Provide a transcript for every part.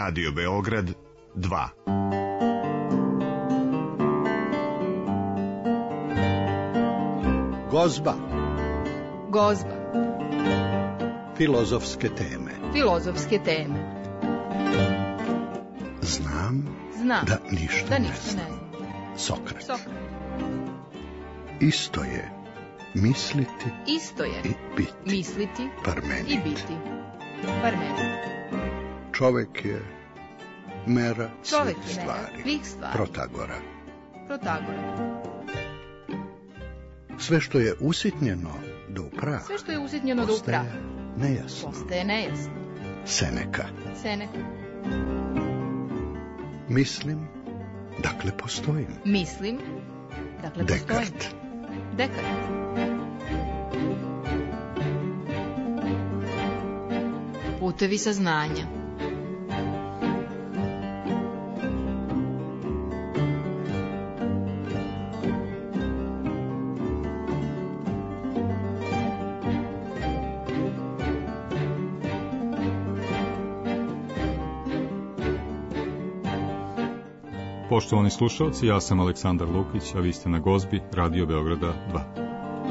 Radio Beograd 2. Gozba. Gozba. Filozofske teme. Filozofske teme. Znam da ništa ne znam. Sokrat. Isto je misliti i biti. Misliti Parmenid. i biti. Parmenid. Čovek je mera svih stvari. Protagora. Sve što je usitnjeno do upraha. Postaje nejasno. Seneka. Mislim, dakle postojim. Dekart. Putevi saznanja. Poštovani slušalci, ja sam Aleksandar Lukić, a vi ste na Gozbi Radio Beograda 2.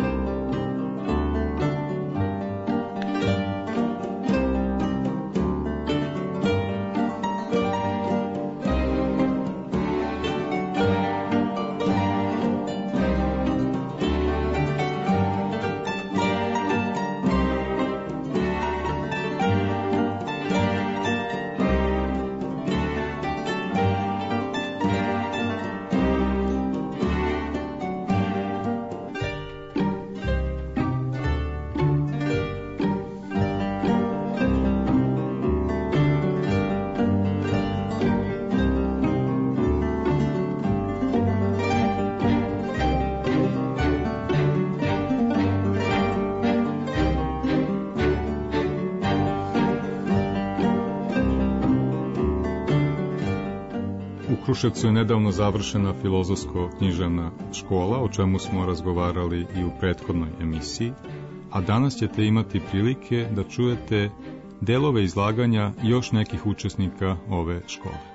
U Kruševcu je nedavno završena filozofsko-književna škola, o čemu smo razgovarali i u prethodnoj emisiji, a danas ćete imati prilike da čujete delove izlaganja još nekih učesnika ove škole.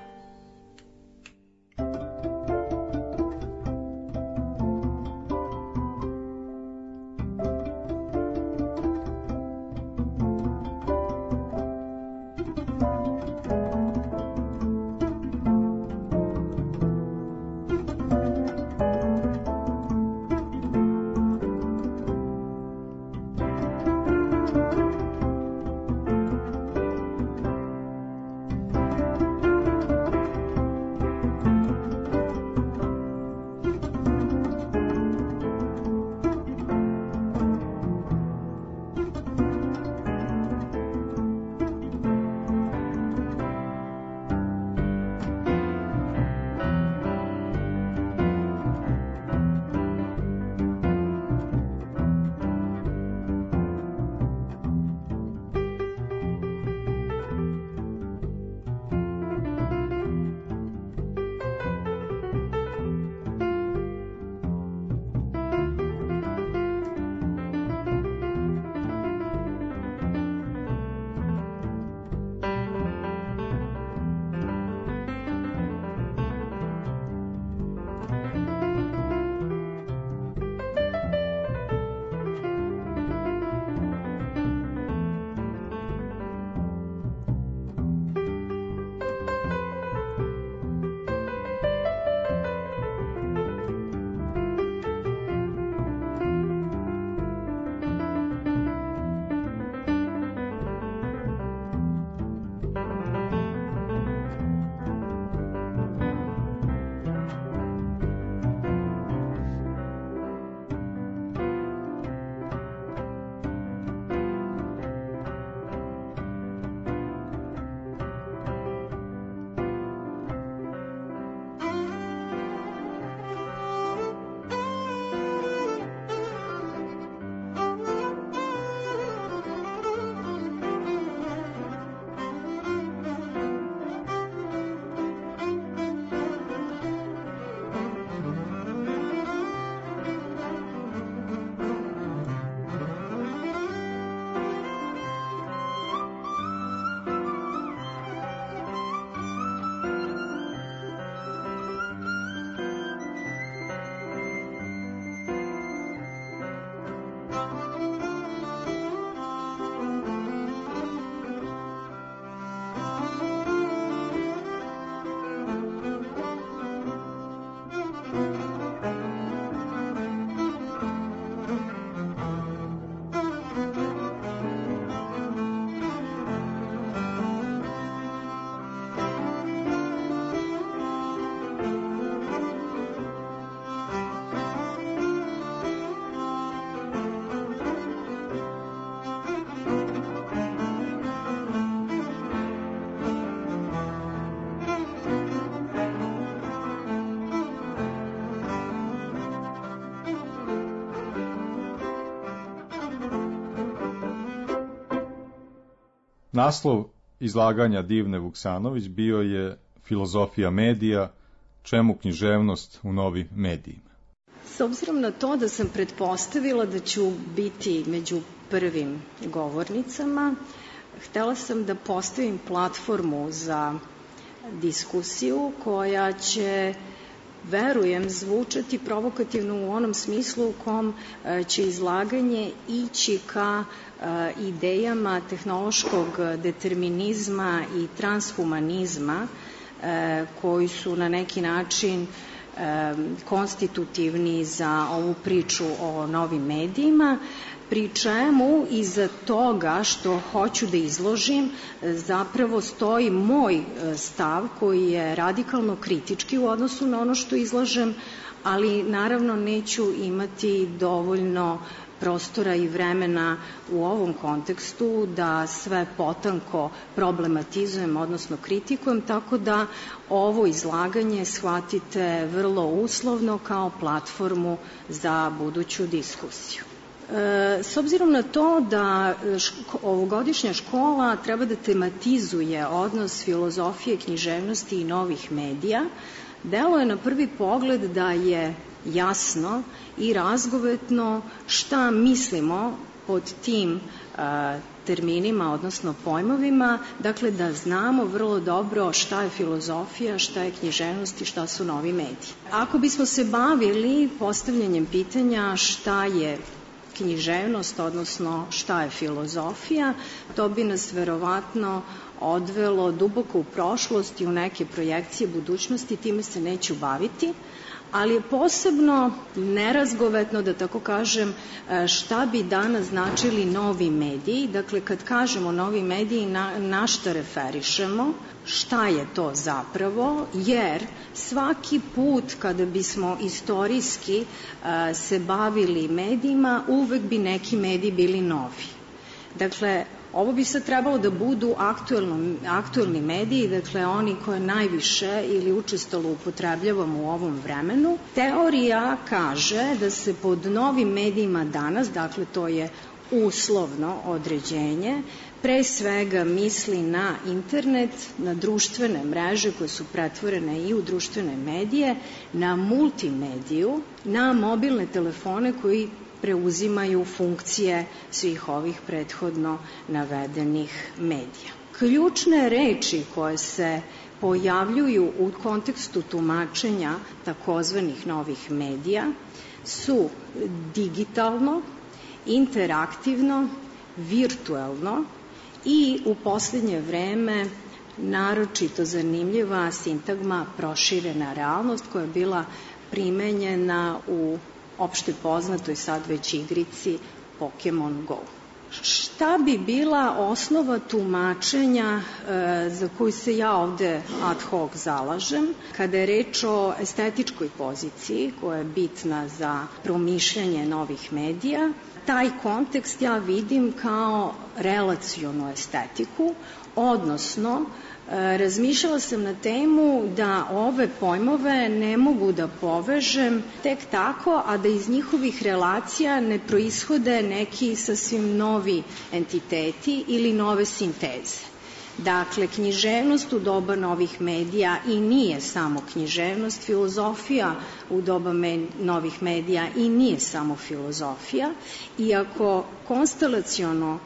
Naslov izlaganja Divne Vuksanović bio je Filozofija medija, čemu književnost u novim medijima. S obzirom na to da sam pretpostavila da ću biti među prvim govornicama, htela sam da postavim platformu za diskusiju koja će, verujem, zvučati provokativno u onom smislu u kom će izlaganje ići ka idejama tehnološkog determinizma i transhumanizma koji su na neki način konstitutivni za ovu priču o novim medijima, pri čemu iza toga što hoću da izložim zapravo stoji moj stav koji je radikalno kritički u odnosu na ono što izlažem, ali naravno neću imati dovoljno prostora i vremena u ovom kontekstu da sve potanko problematizujem, odnosno kritikujem, tako da ovo izlaganje shvatite vrlo uslovno kao platformu za buduću diskusiju. S obzirom na to da ovogodišnja škola treba da tematizuje odnos filozofije, književnosti i novih medija, deluje na prvi pogled da je jasno i razgovetno šta mislimo pod tim terminima, odnosno pojmovima, dakle da znamo vrlo dobro šta je filozofija, šta je književnost i šta su novi mediji. Ako bismo se bavili postavljanjem pitanja šta je književnost, odnosno šta je filozofija, to bi nas verovatno odvelo duboko u prošlost i u neke projekcije budućnosti, time se neću baviti, ali je posebno nerazgovetno, da tako kažem, šta bi danas značili novi mediji. Dakle, kad kažemo novi mediji, na šta referišemo, šta je to zapravo, jer svaki put kada bismo istorijski se bavili medijima, uvek bi neki mediji bili novi. Dakle, ovo bi sad trebalo da budu aktuelni mediji, dakle oni koje najviše ili učestalo upotrebljavamo u ovom vremenu. Teorija kaže da se pod novim medijima danas, dakle to je uslovno određenje, pre svega misli na internet, na društvene mreže koje su pretvorene i u društvene medije, na multimediju, na mobilne telefone koji preuzimaju funkcije svih ovih prethodno navedenih medija. Ključne reči koje se pojavljuju u kontekstu tumačenja takozvanih novih medija su digitalno, interaktivno, virtuelno i u poslednje vreme naročito zanimljiva sintagma proširena realnost koja je bila primenjena u opšte poznatoj sad već igrici Pokemon Go. Šta bi bila osnova tumačenja za koju se ja ovde ad hoc zalažem, kada je reč o estetičkoj poziciji koja je bitna za promišljanje novih medija? Taj kontekst ja vidim kao relacionu estetiku, odnosno razmišljala sam na temu da ove pojmove ne mogu da povežem tek tako, a da iz njihovih relacija ne proishode neki sasvim novi entiteti ili nove sinteze. Dakle, književnost u doba novih medija i nije samo književnost, filozofija u doba novih medija i nije samo filozofija, iako konstelaciono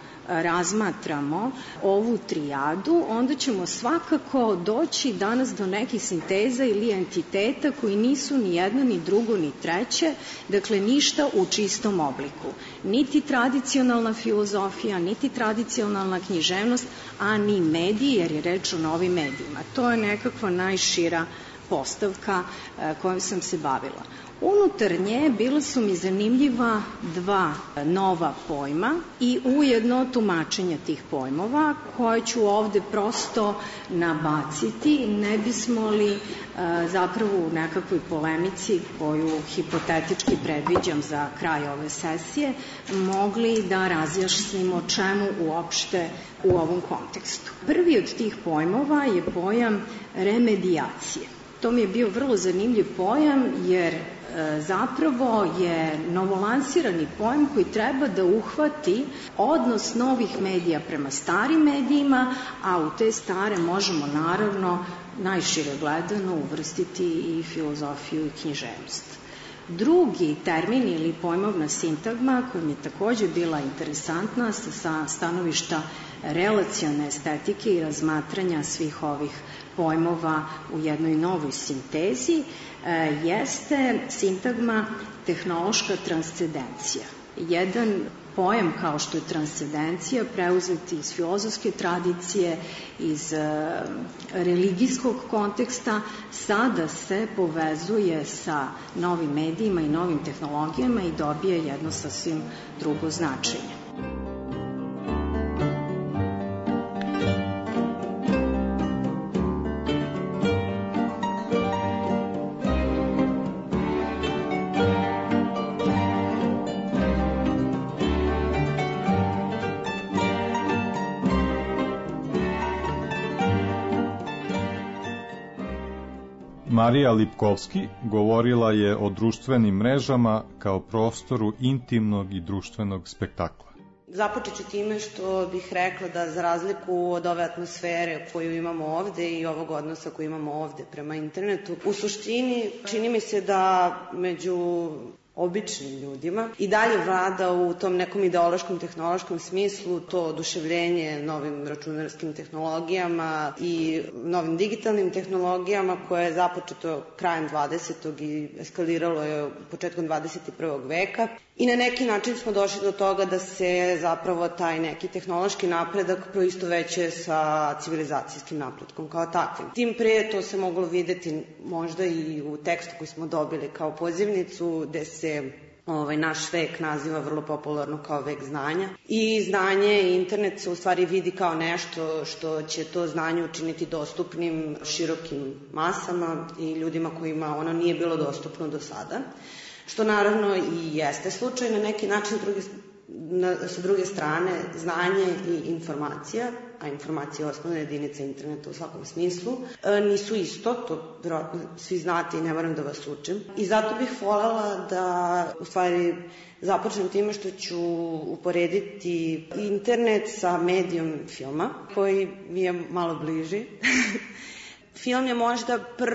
razmatramo ovu trijadu, onda ćemo svakako doći danas do nekih sinteza ili entiteta koji nisu ni jedno, ni drugo, ni treće, dakle ništa u čistom obliku. Niti tradicionalna filozofija, niti tradicionalna književnost, a ni mediji, jer je reč o novim medijima. To je nekakva najšira postavka kojom sam se bavila. Unutar nje bila su mi zanimljiva dva nova pojma i ujedno tumačenja tih pojmova koje ću ovde prosto nabaciti, ne bismo li zapravo u nekakvoj polemici koju hipotetički predviđam za kraj ove sesije mogli da razjašnjimo čemu uopšte u ovom kontekstu. Prvi od tih pojmova je pojam remedijacije. To mi je bio vrlo zanimljiv pojam, jer zapravo je novolansirani pojam koji treba da uhvati odnos novih medija prema starim medijima, a u te stare možemo naravno najšire gledano uvrstiti i filozofiju i književnost. Drugi termin ili pojmovna sintagma koja mi je takođe bila interesantna sa stanovišta relacione estetike i razmatranja svih ovih pojmova u jednoj novoj sintezi jeste sintagma tehnološka transcendencija. Jedan pojam kao što je transcendencija preuzeti iz filozofske tradicije, iz religijskog konteksta, sada se povezuje sa novim medijima i novim tehnologijama i dobije jedno sasvim drugo značenje. Marija Lipkovski govorila je o društvenim mrežama kao prostoru intimnog i društvenog spektakla. Započet ću time što bih rekla da za razliku od ove atmosfere koju imamo ovde i ovog odnosa koji imamo ovde prema internetu, u suštini čini mi se da među običnim ljudima i dalje vlada u tom nekom ideološkom, tehnološkom smislu to oduševljenje novim računarskim tehnologijama i novim digitalnim tehnologijama koje je započeto krajem 20. i eskaliralo je početkom 21. veka. I na neki način smo došli do toga da se zapravo taj neki tehnološki napredak proistovećuje sa civilizacijskim napretkom kao takvim. Tim pre to se moglo videti možda i u tekstu koji smo dobili kao pozivnicu, gde se naš vek naziva vrlo popularno kao vek znanja. I znanje i internet se u stvari vidi kao nešto što će to znanje učiniti dostupnim širokim masama i ljudima kojima ono nije bilo dostupno do sada. Što naravno i jeste slučaj na neki način, sa druge strane znanje i informacija, a informacija je osnovna jedinica interneta u svakom smislu, nisu isto, to svi znate i ne moram da vas učim. I zato bih voljela da u stvari započnem time što ću uporediti internet sa medijom filma, koji mi je malo bliži. Film je možda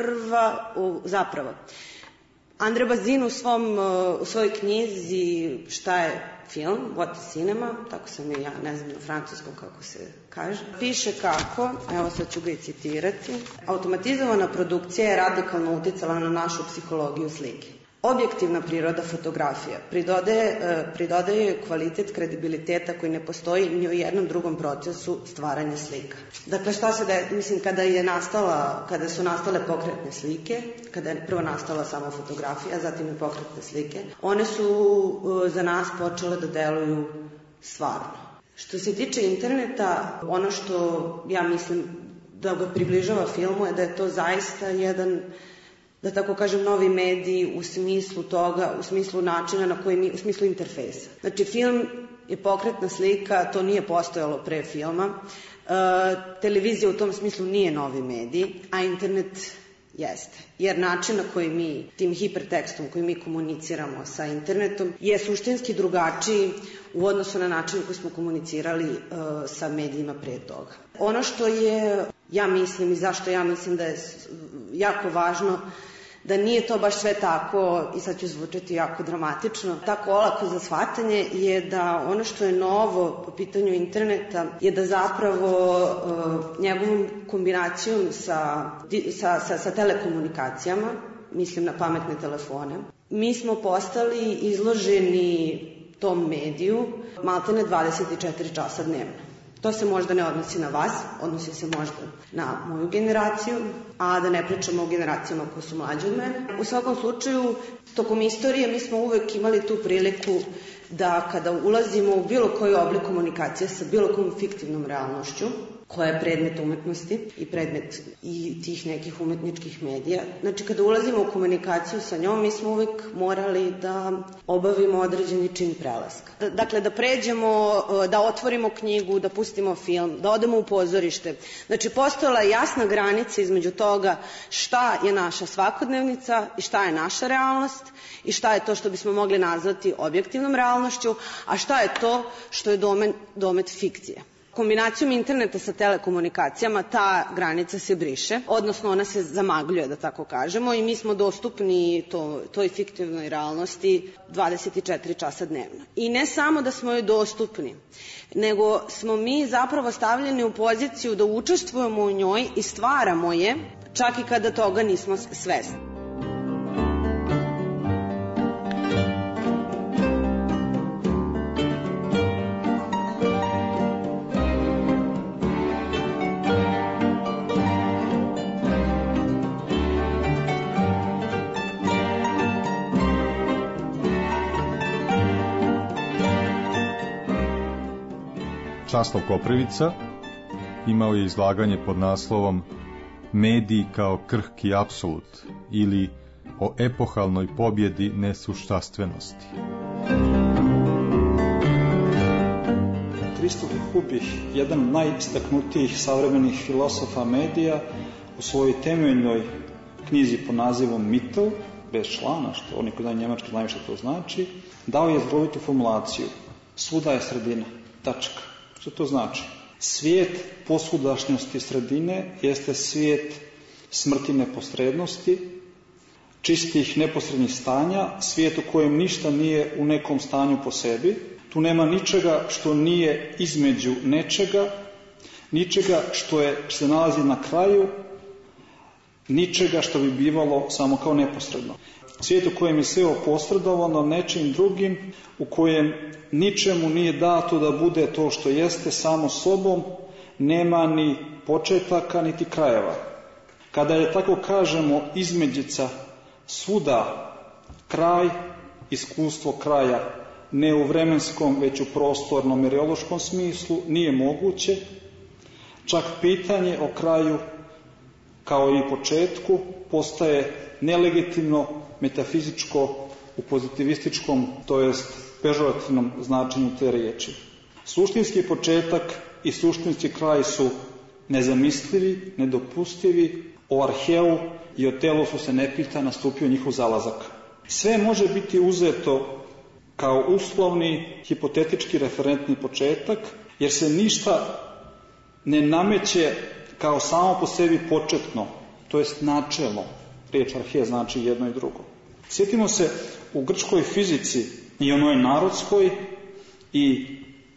zapravo Andre Bazin u svojoj knjizi Šta je film, What is cinema, tako sam i ja, ne znam na francuskom kako se kaže, piše kako, evo sad ću ga i citirati, automatizovana produkcija je radikalno uticala na našu psihologiju slike. Objektivna priroda fotografija pridodaje kvalitet kredibiliteta koji ne postoji ni u jednom drugom procesu stvaranja slika. Dakle, šta se mislim, kada su nastale pokretne slike, kada je prvo nastala samo fotografija, zatim i pokretne slike, one su za nas počele da deluju stvarno. Što se tiče interneta, ono što ja mislim da ga približava filmu je da je to zaista jedan, da tako kažem, novi mediji u smislu toga, u smislu načina na koji u smislu interfejsa. Znači, film je pokretna slika, to nije postojalo pre filma. Televizija u tom smislu nije novi medij, a internet jeste. Jer način na koji mi, tim hipertekstom koji mi komuniciramo sa internetom, je suštinski drugačiji u odnosu na način koji smo komunicirali sa medijima pre toga. Ono što je, ja mislim, i zašto ja mislim da je jako važno, da nije to baš sve tako, i sad ću zvučati jako dramatično, tako olako za shvatanje, je da ono što je novo po pitanju interneta je da zapravo njegovom kombinacijom sa telekomunikacijama, mislim na pametne telefone, mi smo postali izloženi tom mediju maltene 24 časa dnevno. To se možda ne odnosi na vas, odnosi se možda na moju generaciju, a da ne pričamo o generacijama koje su mlađe od mene. U svakom slučaju, tokom istorije mi smo uvek imali tu priliku da kada ulazimo u bilo koji oblik komunikacije sa bilo kom fiktivnom realnošću, koja je predmet umetnosti i predmet i tih nekih umetničkih medija. Znači, kada ulazimo u komunikaciju sa njom, mi smo uvek morali da obavimo određeni čin prelaska. Dakle, da pređemo, da otvorimo knjigu, da pustimo film, da odemo u pozorište. Znači, postojala je jasna granica između toga šta je naša svakodnevnica i šta je naša realnost i šta je to što bismo mogli nazvati objektivnom realnošću, a šta je to što je domet fikcije. Kombinacijom interneta sa telekomunikacijama ta granica se briše, odnosno ona se zamagljuje, da tako kažemo, i mi smo dostupni toj fiktivnoj realnosti 24 časa dnevno. I ne samo da smo joj dostupni, nego smo mi zapravo stavljeni u poziciju da učestvujemo u njoj i stvaramo je, čak i kada toga nismo svesni. Časlav Koprivica imao je izlaganje pod naslovom Mediji kao krhki apsolut ili o epohalnoj pobjedi nesuštastvenosti. Kristof Hubich, jedan od najistaknutijih savremenih filosofa medija, u svojoj temeljnoj knjizi pod nazivom Mittel, bez člana, što oni koji znaju njemački znaju što to znači, dao je zgovitu formulaciju: svuda je sredina, tačka. Što to znači? Svijet posvudašnjosti sredine jeste svijet smrti neposrednosti, čistih neposrednih stanja, svijet u kojem ništa nije u nekom stanju po sebi. Tu nema ničega što nije između nečega, ničega što se nalazi na kraju, ničega što bi bivalo samo kao neposredno. Svijet u kojem je sve oposredovano nečim drugim, u kojem ničemu nije dato da bude to što jeste samo sobom, nema ni početaka niti krajeva. Kada je, tako kažemo, izmeđica svuda kraj, iskustvo kraja ne u vremenskom već u prostornom mereološkom smislu nije moguće, čak pitanje o kraju kao i početku postaje nelegitimno, metafizičko u pozitivističkom, to jest pežorativnom značenju te riječi. Suštinski početak i suštinski kraj su nezamislivi, nedopustivi, o Arheu i o Telosu se ne pita, nastupio njihov zalazak. Sve može biti uzeto kao uslovni, hipotetički referentni početak, jer se ništa ne nameće kao samo po sebi početno, to jest načelno. Riječ Arhe znači jedno i drugo. Sjetimo se u grčkoj fizici i onoj narodskoj i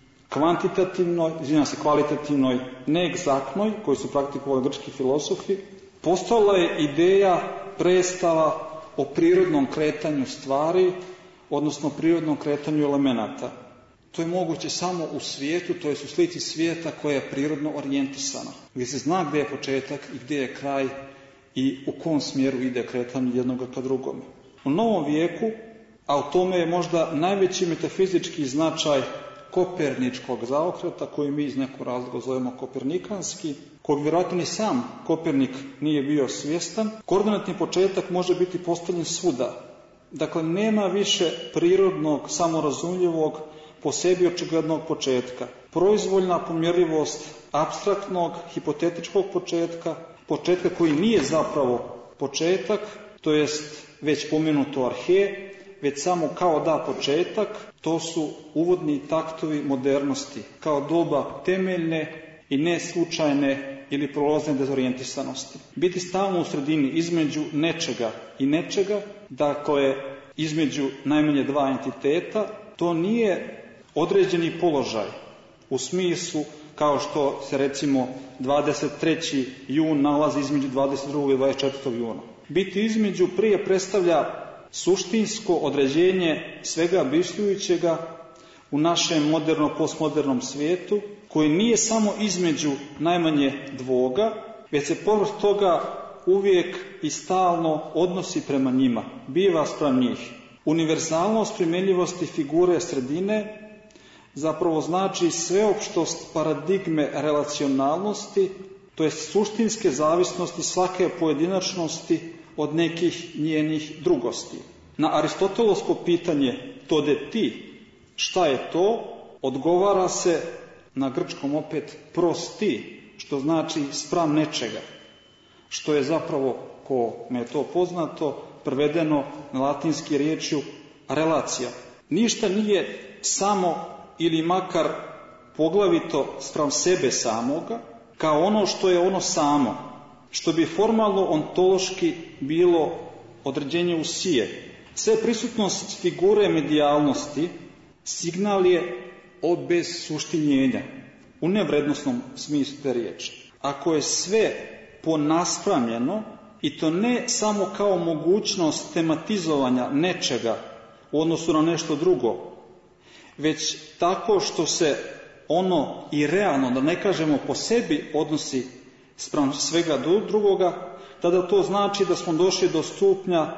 kvalitativnoj, neegzaktnoj, koju su praktikovali grčki filosofi, postojala je ideja predstava o prirodnom kretanju stvari, odnosno prirodnom kretanju elemenata. To je moguće samo u svijetu, to je u slici svijeta koja je prirodno orijentisana, gdje se zna gdje je početak i gdje je kraj i u kom smjeru ide kretanje jednoga ka drugome. U novom vijeku, a u tome je možda najveći metafizički značaj koperničkog zaokreta, koji mi iz nekog razloga zovemo kopernikanski, kog vjerojatno ni sam Kopernik nije bio svjestan, koordinatni početak može biti postavljen svuda. Dakle, nema više prirodnog, samorazumljivog, po sebi očiglednog početka. Proizvoljna pomjerljivost apstraktnog, hipotetičkog početka koji nije zapravo početak, to jest već pomenuto Arhe, već samo kao da početak, to su uvodni taktovi modernosti, kao doba temeljne i neslučajne ili prolazne dezorijentisanosti. Biti stalno u sredini između nečega i nečega, dakle između najmanje dva entiteta, to nije određeni položaj u smislu kao što se recimo 23. jun nalazi između 22. i 24. juna. Biti između prije predstavlja suštinsko određenje svega bišljujućega u našem moderno-postmodernom svijetu, koji nije samo između najmanje dvoga, već se povrh toga uvijek i stalno odnosi prema njima, biva spram njih. Univerzalnost primjenljivosti figure sredine zapravo znači sveopštost paradigme relacionalnosti, to je suštinske zavisnosti svake pojedinačnosti od nekih njenih drugosti. Na aristotelovsko pitanje to de ti, šta je to, odgovara se na grčkom opet prosti, što znači spram nečega, što je zapravo, ko me je to poznato, prevedeno na latinski riječju relacija. Ništa nije samo ili makar poglavito spram sebe samoga, kao ono što je ono samo, što bi formalno ontološki bilo određenje usije. Sve prisutnost figure medijalnosti signal je o bezsuštinjenja, u nevrednostnom smislu te riječi. Ako je sve ponaspravljeno, i to ne samo kao mogućnost tematizovanja nečega u odnosu na nešto drugo, već tako što se ono i realno, da ne kažemo po sebi, odnosi spram svega drugoga, tada to znači da smo došli do stupnja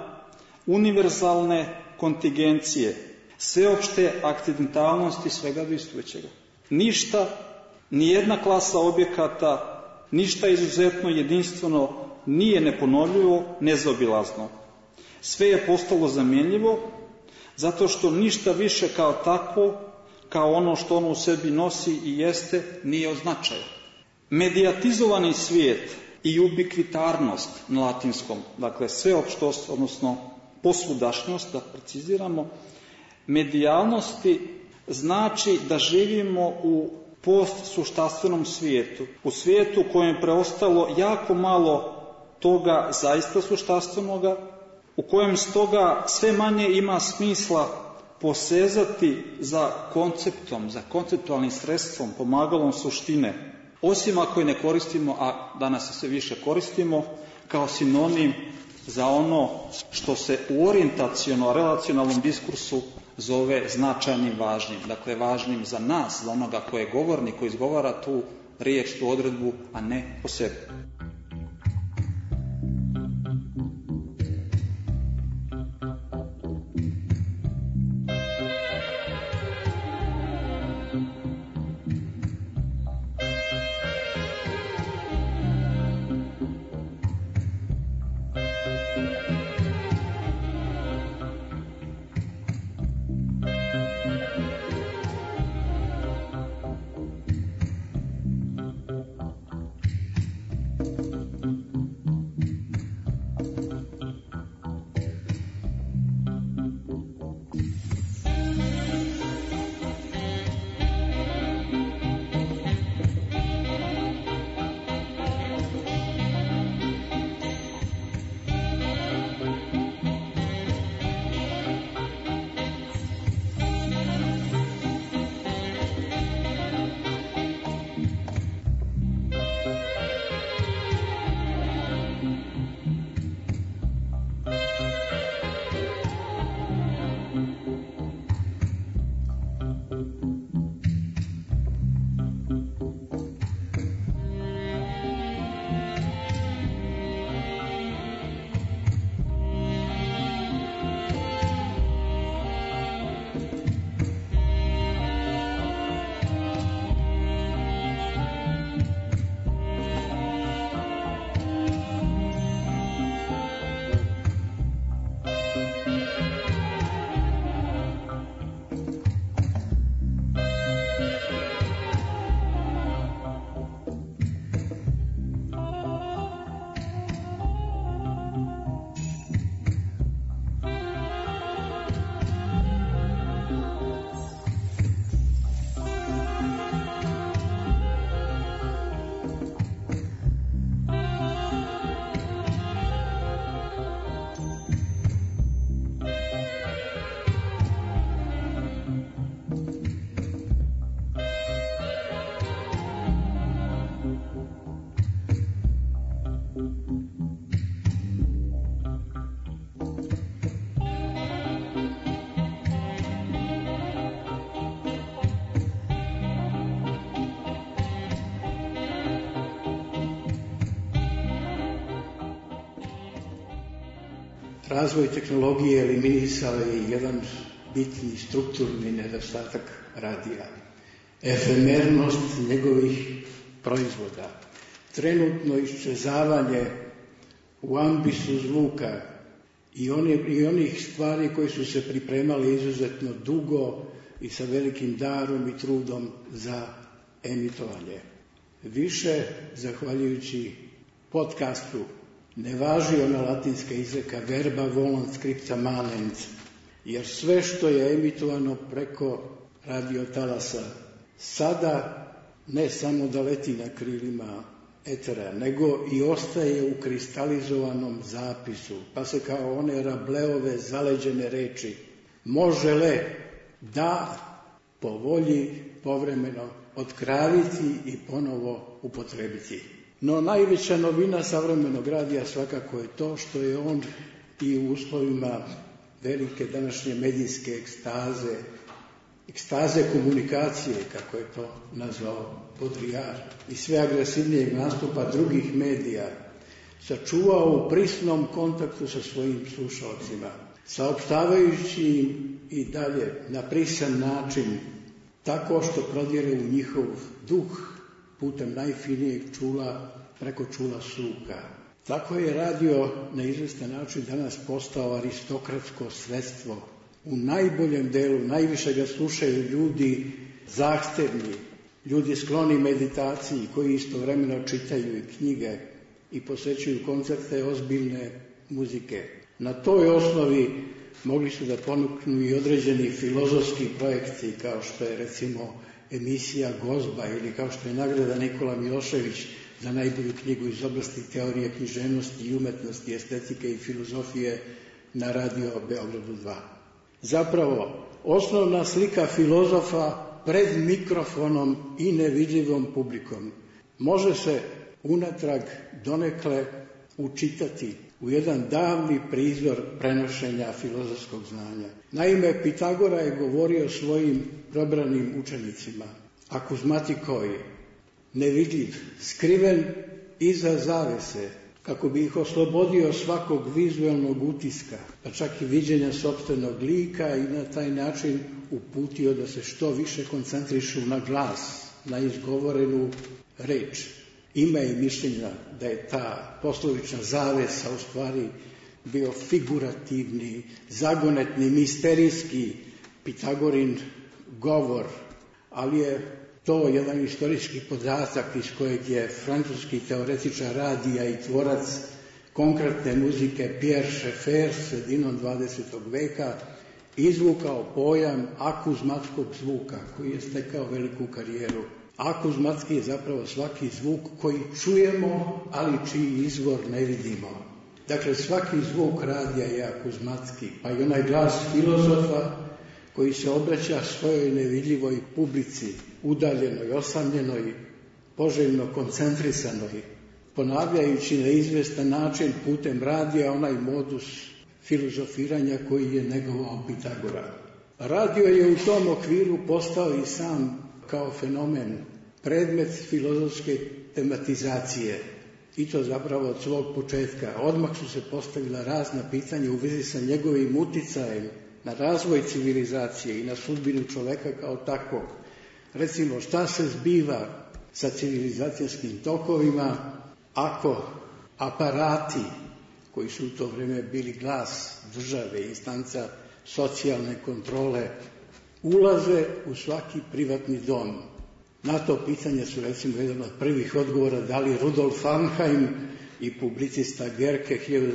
univerzalne kontingencije, sveopšte akcidentalnosti svega vistujućega. Ništa, nijedna klasa objekata, ništa izuzetno jedinstveno nije neponovljivo, nezaobilazno. Sve je postalo zamjenjivo, zato što ništa više kao takvo, kao ono što ono u sebi nosi i jeste, nije od značaja. Medijatizovani svijet i ubikvitarnost na latinskom, dakle sveopštost, odnosno posvudašnjost, da preciziramo, medijalnosti znači da živimo u postsuštastvenom svijetu, u svijetu u kojem je preostalo jako malo toga zaista suštastvenoga, u kojem stoga sve manje ima smisla posezati za konceptom, za konceptualnim sredstvom, pomagalom suštine, osim ako je ne koristimo, a danas se sve više koristimo, kao sinonim za ono što se u orijentaciono-relacionalnom diskursu zove značajnim, važnim. Dakle, važnim za nas, za onoga ko je govornik, ko izgovara tu riječ, tu odredbu, a ne po sebi. Razvoj tehnologije eliminisao je jedan bitni strukturni nedostatak radija. efemernost njegovih proizvoda, trenutno iščezavanje u ambisu zvuka i onih stvari koji su se pripremali izuzetno dugo i sa velikim darom i trudom za emitovanje. Više, zahvaljujući podcastu, ne važi ona latinska izreka verba volant scripta manent, jer sve što je emitovano preko radiotalasa sada ne samo da leti na krilima etera, nego i ostaje u kristalizovanom zapisu, pa se kao one Rableove zaleđene reči može le da po volji povremeno otkraviti i ponovo upotrebiti. No najveća novina savremenog radija svakako je to što je on i u uslovima velike današnje medijske ekstaze komunikacije, kako je to nazvao Baudrillard, i sve agresivnijeg nastupa drugih medija, sačuvao u prisnom kontaktu sa svojim slušalcima, saopštavajući im i dalje na prisan način, tako što prodire u njihov duh putem najfinijeg čula preko čula sluha. Tako je radio na izvestan način danas postao aristokratsko sredstvo. U najboljem delu najviše ga slušaju ljudi zahtevni, ljudi skloni meditaciji, koji istovremeno čitaju i knjige i posvećuju koncerte ozbiljne muzike. Na toj osnovi mogli su da ponuknu i određeni filozofski projekti, kao što je recimo emisija Gozba ili kao što je nagrada Nikola Milošević za najbolju knjigu iz oblasti teorije književnosti i umetnosti, estetike i filozofije na radio Beogradu 2. Zapravo, osnovna slika filozofa pred mikrofonom i nevidljivom publikom može se unatrag donekle učitati u jedan davni prizor prenošenja filozofskog znanja. Naime, Pitagora je govorio svojim probranim učenicima: akuzmatikoj, nevidljiv, skriven iza zavese, kako bi ih oslobodio svakog vizualnog utiska, pa čak i viđenja sopstvenog lika, i na taj način uputio da se što više koncentrišu na glas, na izgovorenu reč. Ima i mišljenja da je ta poslovična zavesa u stvari bio figurativni, zagonetni, misterijski Pitagorin govor, ali je to jedan istorijski podatak iz kojeg je francuski teoretičar radija i tvorac konkretne muzike Pierre Schaeffer sredinom 20. veka izvukao pojam akuzmatskog zvuka, koji je stekao veliku karijeru. Akuzmatski je zapravo svaki zvuk koji čujemo, ali čiji izvor ne vidimo. Dakle, svaki zvuk radija je akuzmatski, pa i onaj glas filozofa koji se obraća svojoj nevidljivoj publici, udaljenoj, osamljenoj, poželjno koncentrisanoj, ponavljajući na izvestan način putem radija onaj modus filozofiranja koji je negovao Pitagora. Radio je u tom okviru postao i sam kao fenomen, predmet filozofske tematizacije, i to zapravo od svog početka. Odmah su se postavila razna pitanja u vezi sa njegovim uticajem na razvoj civilizacije i na sudbinu čoveka kao takvog. Recimo, šta se zbiva sa civilizacijskim tokovima ako aparati, koji su u to vrijeme bili glas države, instanca socijalne kontrole, ulaze u svaki privatni dom. Na to pitanje su recimo jedan od prvih odgovora dali Rudolf Arnheim i publicista Gerke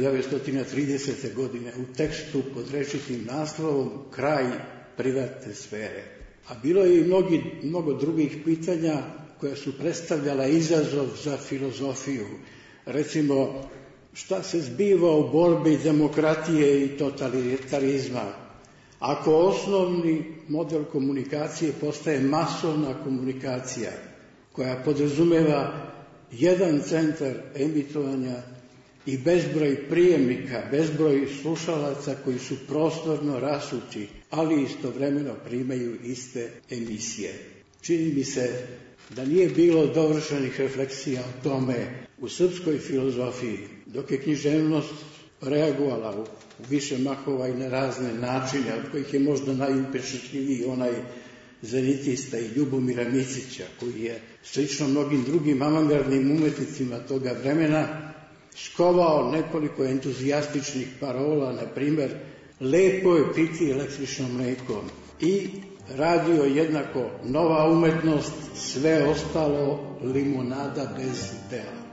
1930. godine u tekstu pod rečitim naslovom Kraj privatne sfere. A bilo je i mnogo drugih pitanja koja su predstavljala izazov za filozofiju. Recimo, šta se zbiva u borbi demokratije i totalitarizma? Ako osnovni model komunikacije postaje masovna komunikacija koja podrazumeva jedan centar emitovanja i bezbroj prijemnika, bezbroj slušalaca koji su prostorno rasuti, ali istovremeno primaju iste emisije. Čini mi se da nije bilo dovršenih refleksija o tome u srpskoj filozofiji, dok je književnost reagovala u više mahova i na razne načine, od kojih je možda najupečatljiviji onaj zenitista i Ljubomira Micića, koji je slično mnogim drugim avangardnim umetnicima toga vremena skovao nekoliko entuzijastičnih parola, na primer lepo je piti električno mleko i radio jednako nova umetnost, sve ostalo limonada bez dela.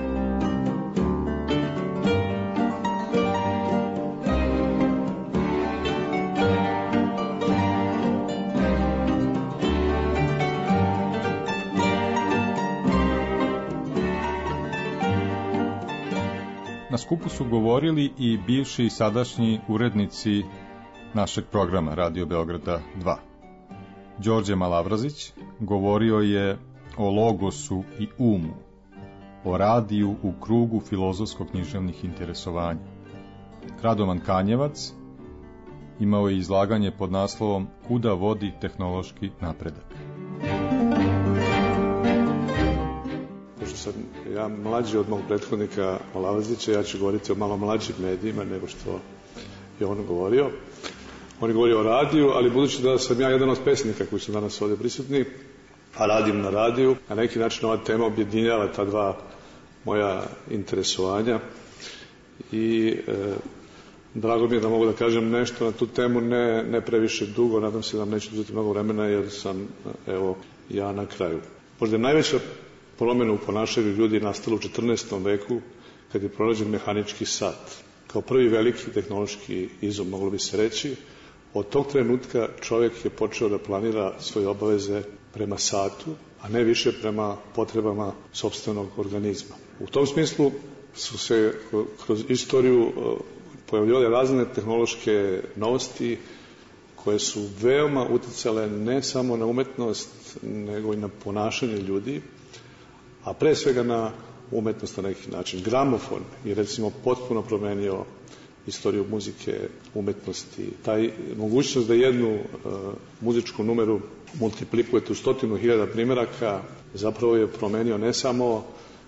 Na skupu su govorili i bivši i sadašnji urednici našeg programa Radio Beograda 2. Đorđe Malavrazić govorio je o logosu i umu, o radiju u krugu filozofsko-književnih interesovanja. Radovan Kanjevac imao je izlaganje pod naslovom Kuda vodi tehnološki napredak. Pošto sam ja mlađi od mog prethodnika Malavrazića, ja ću govoriti o malo mlađim medijima nego što je on govorio. On je govorio o radiju, ali budući da sam ja jedan od pesnika koji su danas ovdje prisutni, a radim na radiju, na neki način ova tema objedinjava ta dva moja interesovanja i drago mi je da mogu da kažem nešto na tu temu, ne previše dugo, nadam se da neću uzeti mnogo vremena jer sam evo ja na kraju. Možda je najveća promjena u ponašanju ljudi nastala u 14. veku kad je pronađen mehanički sat. Kao prvi veliki tehnološki izum, moglo bi se reći. Od tog trenutka čovjek je počeo da planira svoje obaveze prema satu, a ne više prema potrebama sopstvenog organizma. U tom smislu su se kroz istoriju pojavljivale razne tehnološke novosti koje su veoma uticale ne samo na umetnost, nego i na ponašanje ljudi, a pre svega na umetnost na neki način. Gramofon je recimo potpuno promenio istoriju muzike, umetnosti. Taj mogućnost da jednu muzičku numeru multiplikujete u 100.000 primjeraka zapravo je promenio ne samo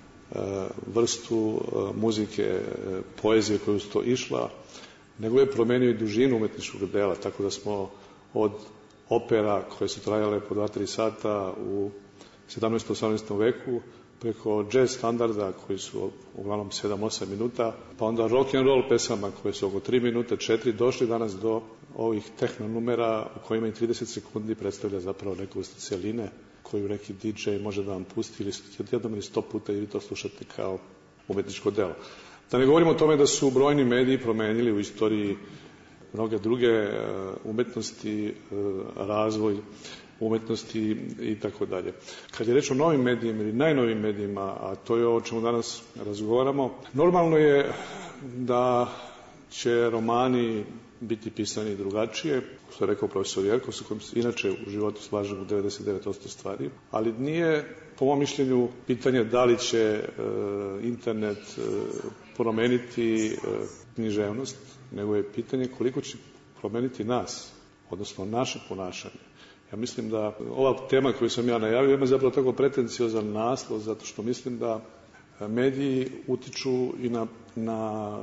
vrstu muzike, poezije koju su to išla, nego je promenio i dužinu umetničkog dela, tako da smo od opera koje su trajale po 2-3 sata u 17. 18. veku preko jazz standarda koji su uglavnom 7-8 minuta, pa onda rock and roll pesama koje su oko 3 minute, 4, došli danas do ovih tehno numera u kojima i 30 sekundi predstavlja zapravo neku vrstu celine koju neki DJ može da vam pusti ili jednom ili 100 puta i vi to slušate kao umetničko delo. Da ne govorimo o tome da su brojni mediji promenili u istoriji mnoge druge umetnosti, razvoj umetnosti i tako dalje. Kad je reč o novim medijima ili najnovim medijima, a to je o čemu danas razgovaramo, normalno je da će romani biti pisani drugačije, što je rekao profesor Jerkov, sa kojim se inače u životu slažem u 99% stvari, ali nije, po mom mišljenju, pitanje da li će internet promeniti književnost, nego je pitanje koliko će promeniti nas, odnosno naše ponašanje. Ja mislim da ova tema koju sam ja najavio ima zapravo tako pretenciozan naslov, zato što mislim da mediji utiču i na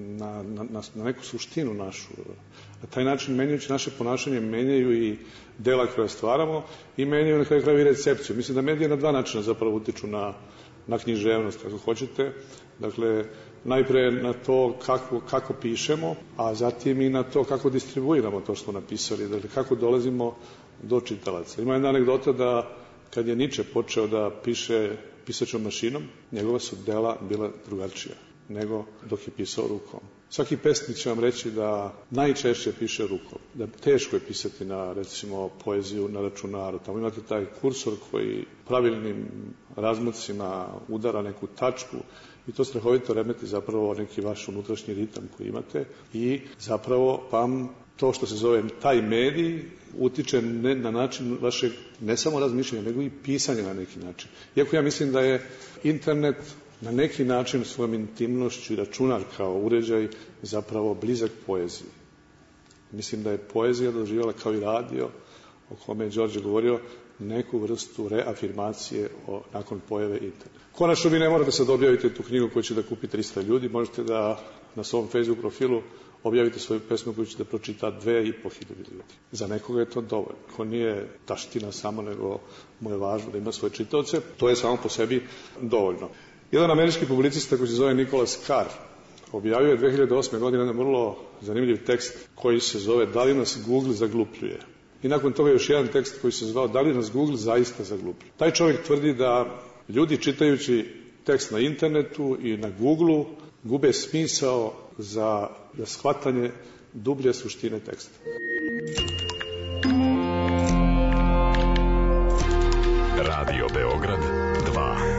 neku suštinu našu. Na taj način, menjajući naše ponašanje, menjaju i dela koje stvaramo i menjaju na kraju krajeva i recepciju. Mislim da mediji na dva načina zapravo utiču na književnost, ako hoćete. Dakle, najpre na to kako pišemo, a zatim i na to kako distribuiramo to što smo napisali, dakle kako dolazimo do čitalaca. Ima jedna anegdota da kad je Nietzsche počeo da piše pisaćom mašinom, njegova su dela bila drugačija nego dok je pisao rukom. Svaki pesnik će vam reći da najčešće piše rukom, da teško je pisati na, recimo, poeziju na računaru. Tamo imate taj kursor koji pravilnim razmacima udara neku tačku i to strahovito remeti zapravo neki vaš unutrašnji ritam koji imate i zapravo vam to što se zove taj medij utiče na način vašeg ne samo razmišljanja, nego i pisanja na neki način. Iako ja mislim da je internet na neki način svojom intimnošću i računar kao uređaj zapravo blizak poeziji. Mislim da je poezija doživjela kao i radio, o kome je Đorđe govorio, neku vrstu reafirmacije nakon pojave interneta. Konačno, vi ne morate sad objaviti tu knjigu koju će da kupi 300 ljudi, možete da na svom Facebook profilu objavite svoju pesmu koju će da pročita 2500 ljudi. Za nekoga je to dovoljno. Ko nije taština samo, nego mu je važno da ima svoje čitaoce, to je samo po sebi dovoljno. Jedan američki publicista koji se zove Nicholas Carr objavio je 2008. godine jedan vrlo zanimljiv tekst koji se zove Da li nas Google zaglupljuje? I nakon toga još jedan tekst koji se zvao Da li nas Google zaista zaglupljuje? Taj čovjek tvrdi da ljudi čitajući tekst na internetu i na Googleu gube smisao za shvatanje dublje suštine teksta. Radio Beograd 2.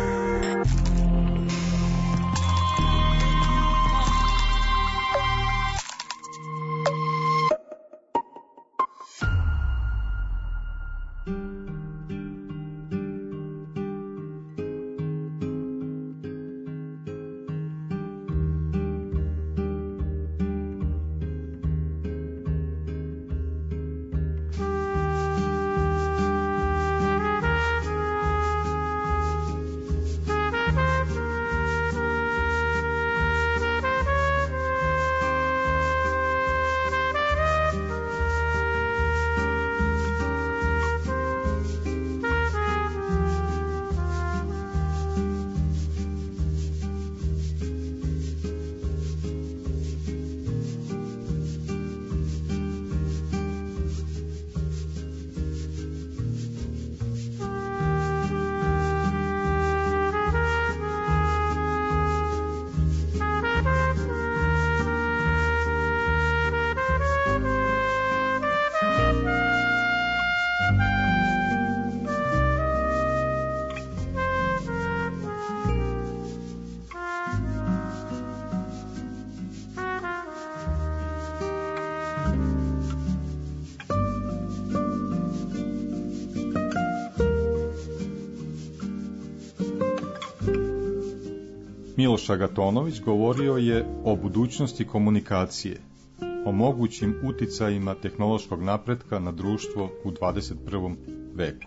Miloš Agatonović govorio je o budućnosti komunikacije, o mogućim uticajima tehnološkog napretka na društvo u 21. veku.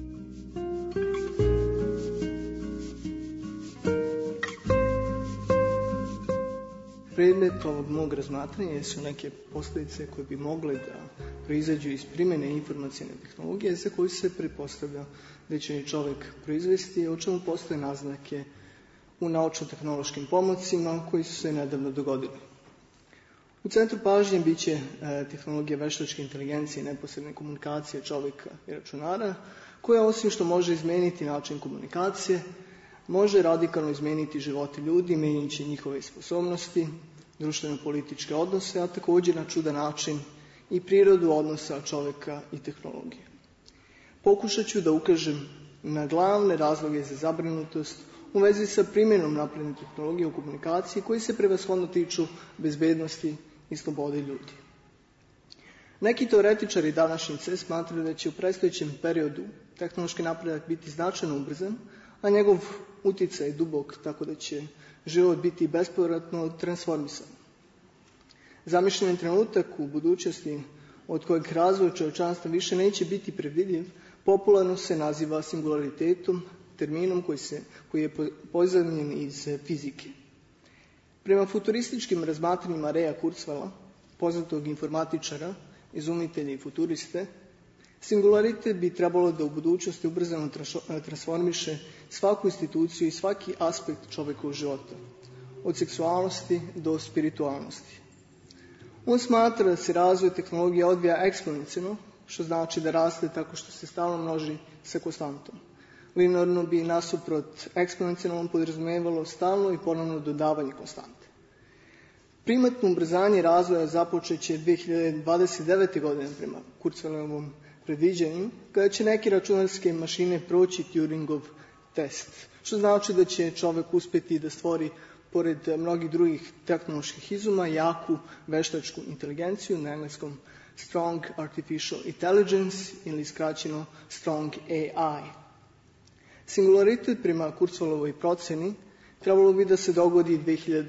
Predmet ovog mog razmatranja su neke posljedice koje bi mogle da proizađu iz primjene informacijne tehnologije za koju se pretpostavlja da će čovjek proizvesti, o čemu postoje naznake u naučno-tehnološkim pomacima koji su se nedavno dogodili. U centru pažnje bit će tehnologija veštačke inteligencije i neposredne komunikacije čovjeka i računara, koja osim što može izmeniti način komunikacije, može radikalno izmeniti živote ljudi, menjajući njihove sposobnosti, društveno-političke odnose, a također na čudan način i prirodu odnosa čovjeka i tehnologije. Pokušat ću da ukažem na glavne razloge za zabrinutost u vezi sa primjenom napredne tehnologije u komunikaciji koji se prevashodno tiču bezbednosti i slobode ljudi. Neki teoretičari današnjice smatraju da će u predstojećem periodu tehnološki napredak biti značajno ubrzan, a njegov uticaj dubok, tako da će život biti bespovratno transformisan. Zamišljen trenutak u budućnosti od kojeg razvoj čovječanstva više neće biti predvidljiv, popularno se naziva singularitetom, terminom koji je pozadnjen iz fizike. Prema futurističkim razmatranjima Reja Kurzweila, poznatog informatičara, izumitelja i futuriste, singularitet bi trebalo da u budućnosti ubrzano transformiše svaku instituciju i svaki aspekt čovjekovog života, od seksualnosti do spiritualnosti. On smatra da se razvoj tehnologije odvija eksponencijalno, što znači da raste tako što se stalno množi sa konstantom. Linearno bi nasuprot eksponencijalnom podrazumevalo stalno i ponovno dodavanje konstante. Primatno ubrzanje razvoja započeće 2029. godine prema Kurzweilovom predviđanju, kada će neke računarske mašine proći Turingov test, što znači da će čovjek uspjeti da stvori, pored mnogih drugih tehnoloških izuma, jaku veštačku inteligenciju, na engleskom Strong Artificial Intelligence ili skraćeno Strong AI. Singularitet prema Kurzweilovoj proceni trebalo bi da se dogodi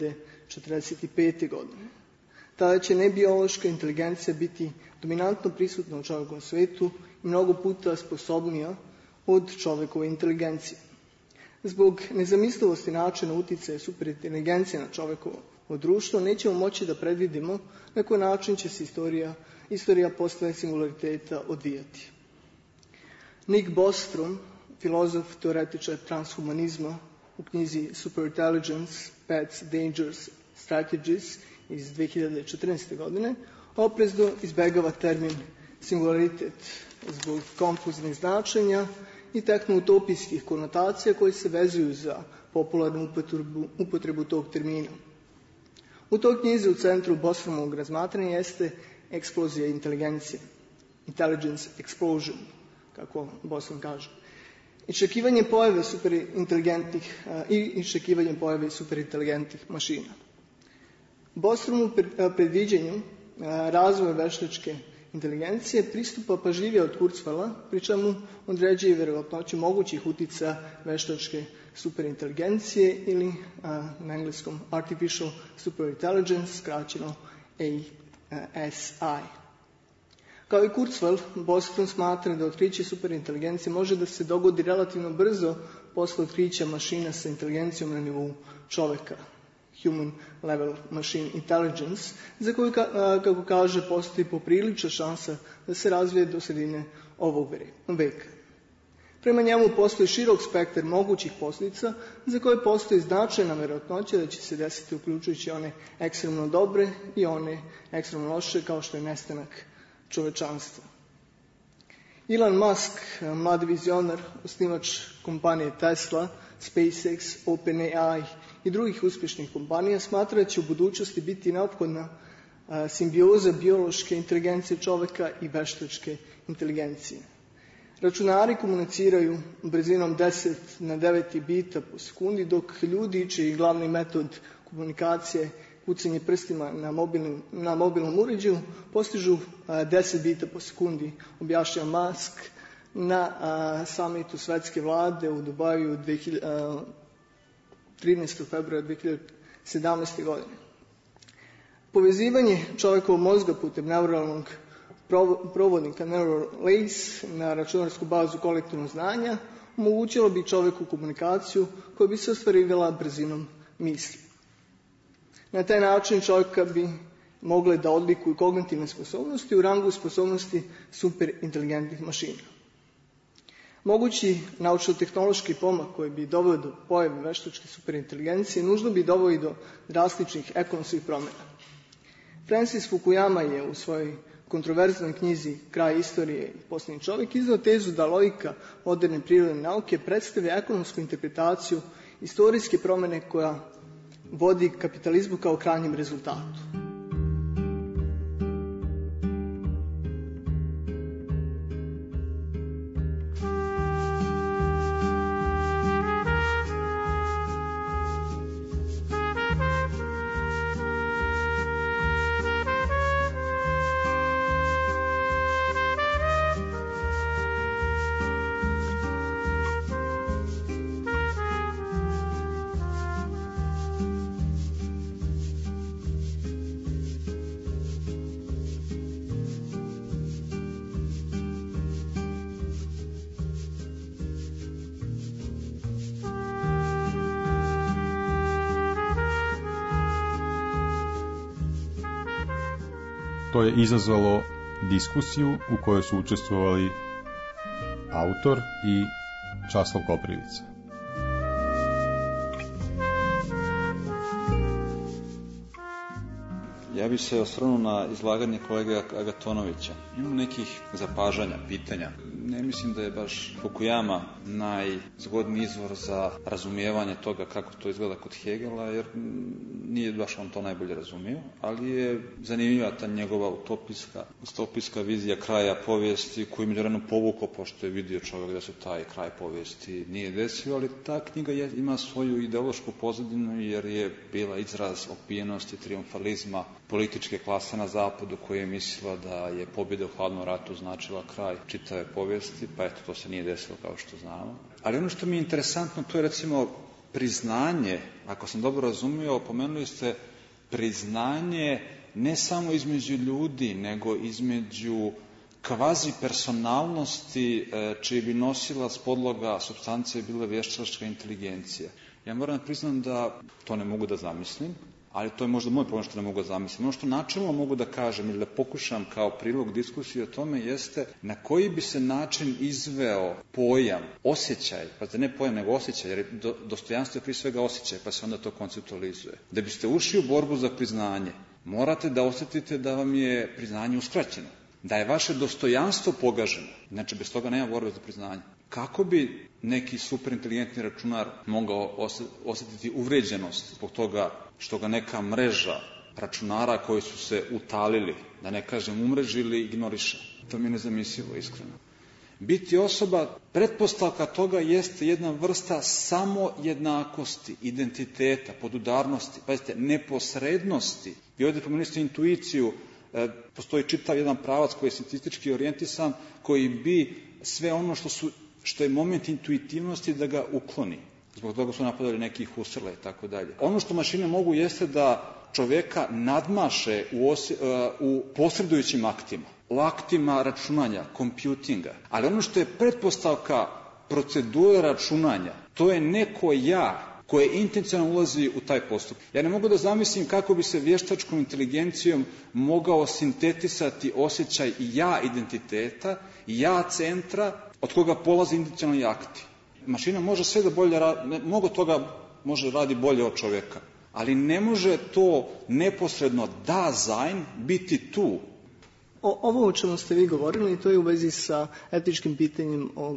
2045. godine. Tada će nebiološka inteligencija biti dominantno prisutna u čovjekovom svetu i mnogo puta sposobnija od čovekove inteligencije. Zbog nezamislivosti načina uticaja superinteligencije na čovekovo društvo nećemo moći da predvidimo na koji način će se istorija posle singulariteta odvijati. Nick Bostrom, filozof, teoretičar transhumanizma, u knjizi Superintelligence, Paths, Dangers, Strategies iz 2014. godine, oprezno izbegava termin singularitet zbog konfuznih značenja i tehno-utopijskih konotacija koji se vezuju za popularnu upotrebu tog termina. U toj knjizi u centru Bostromovog razmatranja jeste eksplozija inteligencije, intelligence explosion, kako Bostrom kaže, iščekivanje pojave superinteligentnih mašina. Bostrom u predviđenju razvoja veštačke inteligencije pristupa pažljivije od Kurzweila, pri čemu određuje verovatnoću mogućih uticaja veštačke superinteligencije ili na engleskom artificial superintelligence, skraćeno ASI. Kao i Kurzweil, Bostrom smatra da otkriće superinteligencije može da se dogodi relativno brzo posle otkrića mašina sa inteligencijom na nivou čoveka, human level machine intelligence, za koju, kako kaže, postoji poprilična šansa da se razvije do sredine ovog veka. Prema njemu postoji širok spektar mogućih posljedica za koje postoji značajna verovatnoća da će se desiti, uključujući one ekstremno dobre i one ekstremno loše, kao što je nestanak čovečanstva. Elon Musk, mladi vizionar, osnivač kompanije Tesla, SpaceX, OpenAI i drugih uspješnih kompanija, smatra da će u budućnosti biti neophodna simbioza biološke inteligencije čoveka i veštačke inteligencije. Računari komuniciraju brzinom 10 na 9 bita po sekundi, dok ljudi, čiji glavni metod komunikacije kucanje prstima na mobilnom uređaju, postižu 10 bita po sekundi, objašnjava Musk na samitu svetske vlade u Dubaju 13. februara 2017. godine. Povezivanje čovjekovog mozga putem neuralnog provodnika Neural Lace na računarsku bazu kolektivnog znanja omogućilo bi čovjeku komunikaciju koja bi se ostvarivala brzinom misli. Na taj način čovjeka bi mogle da odlikuju kognitivne sposobnosti u rangu sposobnosti superinteligentnih mašina. Mogući naučno-tehnološki pomak koji bi doveo do pojave veštačke superinteligencije nužno bi doveo i do drastičnih ekonomskih promjena. Francis Fukuyama je u svojoj kontroverznoj knjizi Kraj istorije i posljednji čovjek izdao tezu da logika moderne prirodne nauke predstavlja ekonomsku interpretaciju istorijske promjene koja vodi kapitalizmu kao krajnjem rezultatu. To je izazvalo diskusiju u kojoj su učestvovali autor i Časlav Koprivica. Ja bih se osvrnuo na izlaganje kolege Agatonovića. Imam nekih zapažanja, pitanja. Ne mislim da je baš Fukuyama najzgodniji izvor za razumijevanje toga kako to izgleda kod Hegela, jer nije baš on to najbolje razumio, ali je zanimljiva ta njegova utopijska vizija kraja povijesti koju je međuvremenu povukao, pošto je vidio čovjek da se taj kraj povijesti nije desio, ali ta knjiga ima svoju ideološku pozadinu jer je bila izraz opijenosti, trijumfalizma političke klase na zapadu koja je mislila da je pobjeda u hladnom ratu značila kraj čitave povijesti, pa eto, to se nije desilo kao što znamo. Ali ono što mi je interesantno, to je recimo priznanje, ako sam dobro razumio, pomenuli ste priznanje ne samo između ljudi, nego između kvazi personalnosti čiji bi nosilac podloga supstancije bila vještačka inteligencija. Ja moram priznam da to ne mogu da zamislim, ali to je možda moj problem što ne mogu da zamislim. Ono što načelno mogu da kažem ili da pokušam kao prilog diskusije o tome jeste na koji bi se način izveo pojam, osjećaj, pa ne pojam nego osjećaj, jer dostojanstvo je prije svega osjećaj, pa se onda to konceptualizuje. Da biste ušli u borbu za priznanje, morate da osjetite da vam je priznanje uskraćeno, da je vaše dostojanstvo pogaženo, znači bez toga nema borbe za priznanje. Kako bi neki superinteligentni računar mogao osjetiti uvređenost zbog toga što ga neka mreža računara koji su se utalili, da ne kažem umrežili, ignoriše? To mi je nezamislivo, iskreno. Biti osoba, pretpostavka toga jeste jedna vrsta samojednakosti, identiteta, podudarnosti, pazite, neposrednosti. Vi ovdje pomenuli ste intuiciju, postoji čitav jedan pravac koji je sintetički orijentisan, koji bi sve ono što je moment intuitivnosti da ga ukloni. Zbog toga su napadali nekih Husserla i tako dalje. Ono što mašine mogu jeste da čovjeka nadmaše u posredujućim aktima, u aktima računanja, kompjutinga. Ali ono što je pretpostavka procedure računanja, to je neko ja koje intencionalno ulazi u taj postupak. Ja ne mogu da zamislim kako bi se vještačkom inteligencijom mogao sintetisati osjećaj ja identiteta, ja centra, od koga polaze intencionalni akti. Mašina može sve da bolje radi, mnogo toga može radi bolje od čovjeka, ali ne može to neposredno Dasein biti tu. Ovo o čemu ste vi govorili, to je u vezi sa etičkim pitanjem o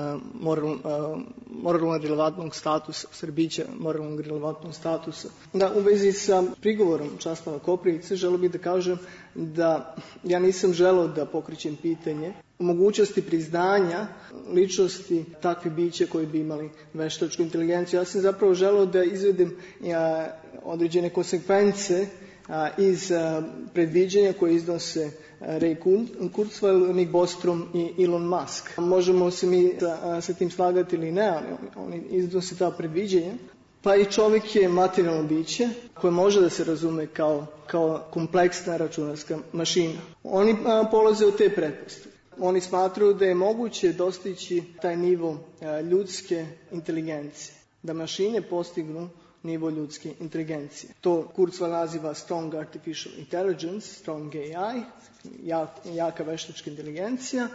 moralno relevantnog statusa, srbića moralnog relevantnog statusa. Da, u vezi sa prigovorom Časlava Koprivice, želio bih da kažem da ja nisam želeo da pokrećem pitanje o mogućnosti priznanja ličnosti takvih bića koji bi imali veštačku inteligenciju. Ja sam zapravo želeo da izvedem određene konsekvence iz predviđanja koje iznose Ray Kurzweil, Nick Bostrom i Elon Musk. Možemo se mi sa tim slagati ili ne, ali oni iznose ta predviđanja. Pa i čovjek je materijalno biće koje može da se razume kao kompleksna računarska mašina. Oni polaze od te pretpostavke. Oni smatraju da je moguće dostići taj nivo ljudske inteligencije, da mašine postignu nivo ljudske inteligencije. To Kurzweil naziva strong artificial intelligence, strong AI, jaka veštačka inteligencija,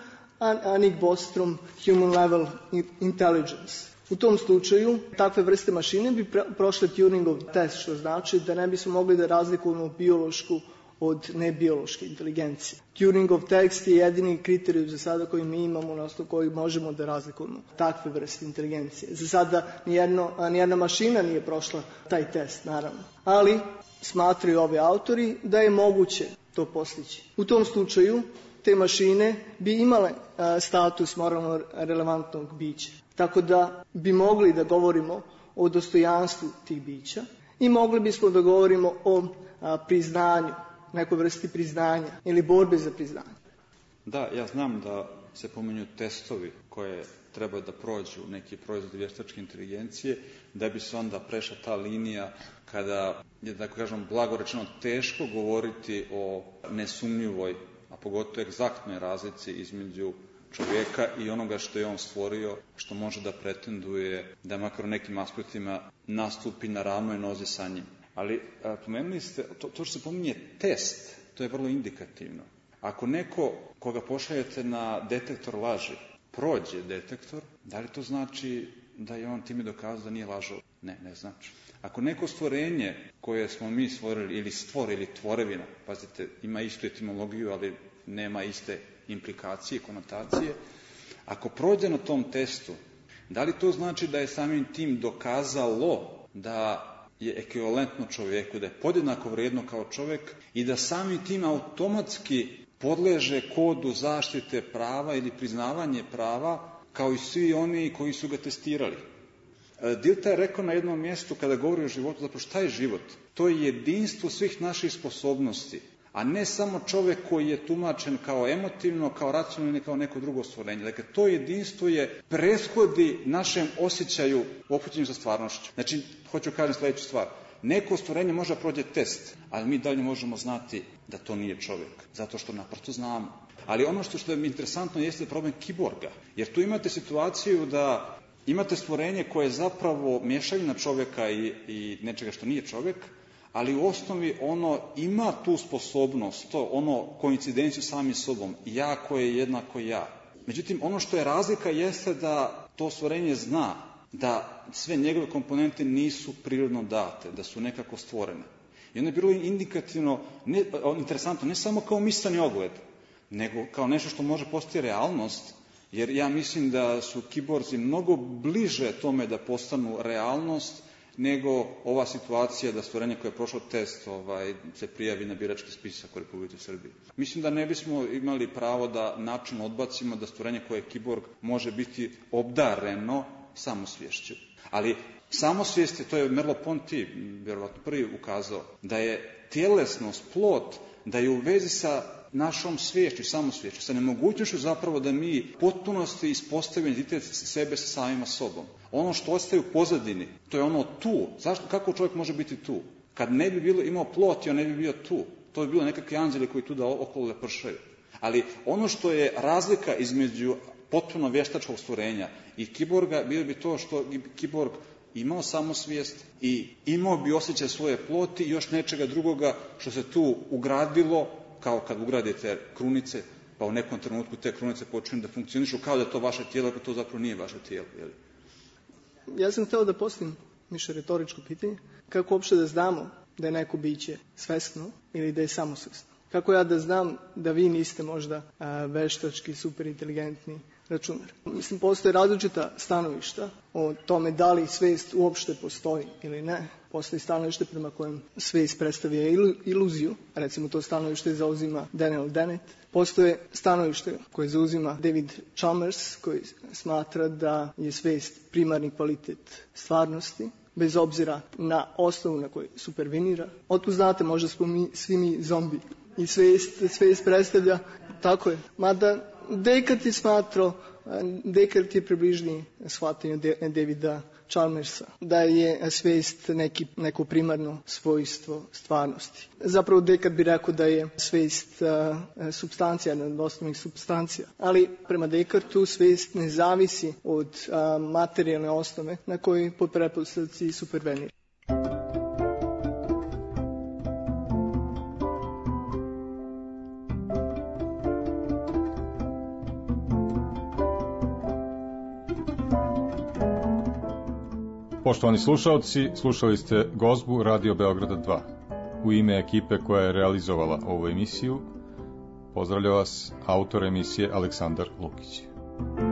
a Nick Bostrom human level intelligence. U tom slučaju takve vrste mašine bi prošle Turingov test, što znači da ne bismo mogli da razlikujemo biološku od nebiološke inteligencije. Turingov test je jedini kriterij za sada koji mi imamo, na osnovu koji možemo da razlikujemo takve vrste inteligencije. Za sada nijedna mašina nije prošla taj test, naravno. Ali smatraju ovi autori da je moguće to postići. U tom slučaju te mašine bi imale status moralno relevantnog bića. Tako da bi mogli da govorimo o dostojanstvu tih bića i mogli bismo da govorimo o priznanju, nekoj vrsti priznanja ili borbe za priznanje. Da, ja znam da se pominju testovi koje treba da prođu neki proizvodi vještačke inteligencije, da bi se onda prešla ta linija kada je, da kažem, blago rečeno teško govoriti o nesumnjivoj, a pogotovo egzaktnoj razlici između čovjeka i onoga što je on stvorio, što može da pretenduje da makar u nekim aspektima nastupi na ravnoj nozi sa njim. Ali pomenuli ste, to što se pominje test, to je vrlo indikativno. Ako neko koga pošaljete na detektor laži, prođe detektor, da li to znači da je on time dokazao da nije lažao? Ne znači. Ako neko stvorenje koje smo mi stvorili ili stvor ili tvorevina, pazite, ima istu etimologiju, ali nema iste implikacije, konotacije, ako prođe na tom testu, da li to znači da je samim tim dokazalo da je ekvivalentno čovjeku, da je podjednako vrijedno kao čovjek i da samim tim automatski podleže kodu zaštite prava ili priznavanje prava kao i svi oni koji su ga testirali? Dilta je rekao na jednom mjestu kada govori o životu, zapravo šta je život? To je jedinstvo svih naših sposobnosti, a ne samo čovjek koji je tumačen kao emotivno, kao racionalno ili kao neko drugo stvorenje. Dakle, to jedinstvo je preshodi našem osjećaju u okruženju sa stvarnošću. Znači, hoću kažem sljedeću stvar. Neko stvorenje može prođe test, ali mi dalje možemo znati da to nije čovjek, zato što naprosto znamo. Ali ono što je interesantno jeste problem kiborga, jer tu imate situaciju da imate stvorenje koje je zapravo mješavina čovjeka i nečega što nije čovjek, ali u osnovi ono ima tu sposobnost, koincidenciju sami sobom, ja koje je jednako ja. Međutim, ono što je razlika jeste da to stvorenje zna da sve njegove komponente nisu prirodno date, da su nekako stvorene. I ono je bilo indikativno, interesantno, ne samo kao misleni ogled, nego kao nešto što može postati realnost, jer ja mislim da su kiborzi mnogo bliže tome da postanu realnost nego ova situacija da stvorenje koje je prošlo test se prijavi na birački spisak u Republici Srbiji. Mislim da ne bismo imali pravo da način odbacimo da stvorenje koje je kiborg može biti obdareno samosvješću. Ali samosvijest, to je Merleau-Ponty vjerovatno prvi ukazao, da je tjelesnost, plot, da je u vezi sa našom sviješću, samosviješću, sa nemogućnošću zapravo da mi potpunosti ispostavimo identitet sebe sa samima sobom. Ono što ostaje u pozadini, to je ono tu. Zašto? Kako čovjek može biti tu? Kad ne bi imao plot, on ne bi bio tu. To bi bilo nekakvi anđeli koji tu da okolo lepršaju. Ali ono što je razlika između potpuno vještačkog stvorenja i kiborga, bilo bi to što kiborg imao samosvijest i imao bi osjećaj svoje ploti i još nečega drugoga što se tu ugradilo, kao kad ugradite krunice, pa u nekom trenutku te krunice počinju da funkcionišu kao da je to vaše tijelo, pa to zapravo nije vaše tijelo. Jeli? Ja sam htio da postavim više retoričko pitanje. Kako uopšte da znamo da je neko biće svesno ili da je samosvesno? Kako ja da znam da vi niste možda veštački, superinteligentni računar? Mislim, postoje različita stanovišta o tome da li svest uopšte postoji ili ne. Postoji stanovište prema kojem svest predstavlja iluziju, recimo to stanovište zauzima Daniel Dennett. Postoje stanovište koje zauzima David Chalmers, koji smatra da je svest primarni kvalitet stvarnosti, bez obzira na osnovu na kojoj supervinira. Otkud znate, možda smo svi mi zombi i svest predstavlja, tako je. Mada Descartes je približniji shvatanju Davida Chalmersa, da je svest neko primarno svojstvo stvarnosti. Zapravo Descartes bi rekao da je svest supstancija, jedna od osnovnih supstancija. Ali prema Descartesu svest ne zavisi od materijalne osnove na kojoj po pretpostavci supervenira. Poštovani slušalci, slušali ste gozbu Radio Beograda 2. U ime ekipe koja je realizovala ovu emisiju, pozdravlja vas autor emisije Aleksandar Lukić.